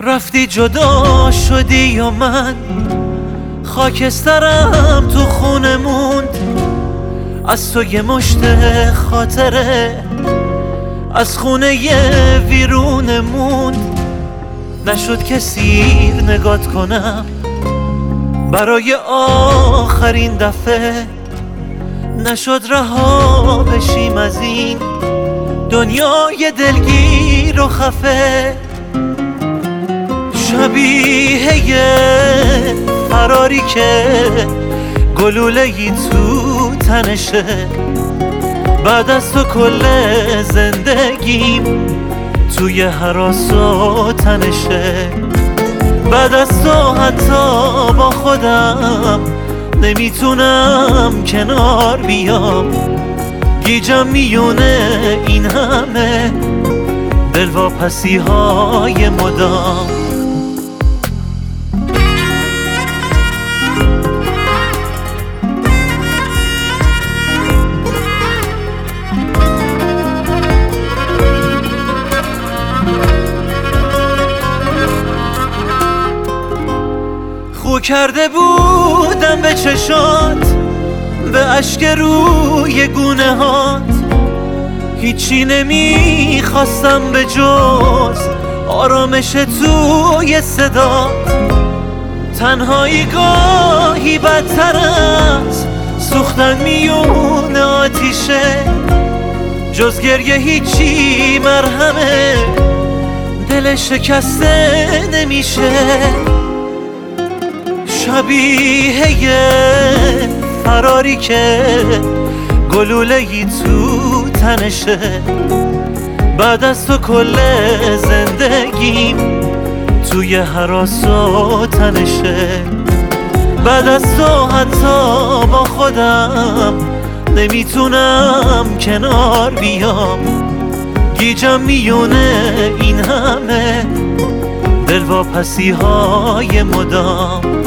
رفتی جدا شدی یا من خاکسترم تو خونه موند. از تو یه مشت خاطره از خونه ویرونه موند. نشد که سیر نگات کنم برای آخرین دفعه، نشد رها بشیم از این دنیای دلگیر و خفه. شبیه یه فراری که گلوله‌ای تو تنشه، بعد از تو کل زندگیم توی هراس و تنشه. بعد از تو حتی با خودم نمیتونم کنار بیام، گیجم میونه این همه دلواپسی های مدام. خو کرده بودم به چشات، به اشک روی گونه هات، هیچی نمیخواستم به جز آرامش توی صدات. تنهایی گاهی بدتر از سوختن میون آتیشه، جز گریه هیچی مرهمه دل شکسته نمیشه. شبیه یه فراری که گلوله‌ای تو تنشه، بعد از تو کل زندگیم توی هراس و تنشه. بعد از تو حتی با خودم نمیتونم کنار بیام، گیجم میونه این همه دلواپسی های مدام.